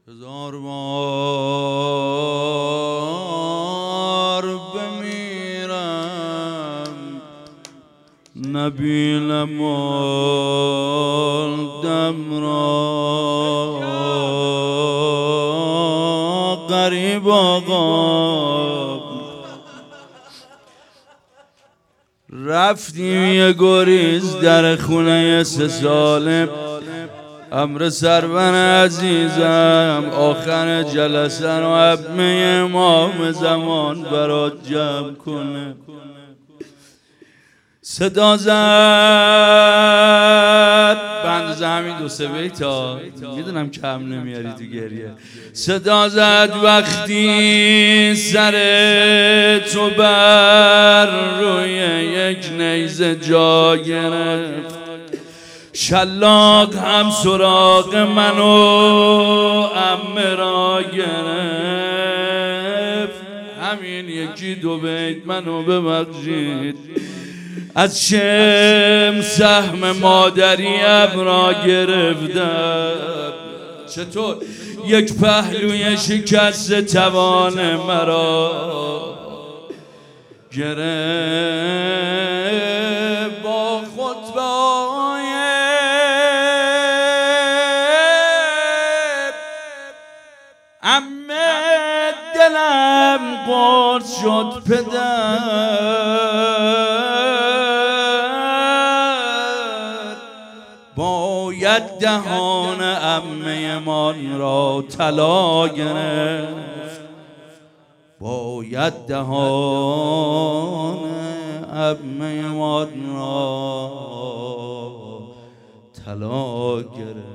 1000 بار بمیرم نبینم دم را غریب آقا رفتیم یه گریز در خونه 3 ساله امر سرور عزیزم آخر جلسه رو ابمه امام زمان برات جمع کنه صدا زد بند همین 2-3 بیتا میدونم کم نمیاری تو گریه صدا زد وقتی سر تو بر روی یک نیزه جا گرفت شلاق هم سراغ منو عمه را گرفت همین 1-2 بیت منو ببخشید از شم سهم مادری ابرا گرفتم چطور یک پهلوی شکست توان مرا گرفت با خطبه عمه دلم قرص شد پدر باید دهان عمه من را طلا گرفت باید دهان عمه من را طلا گرفت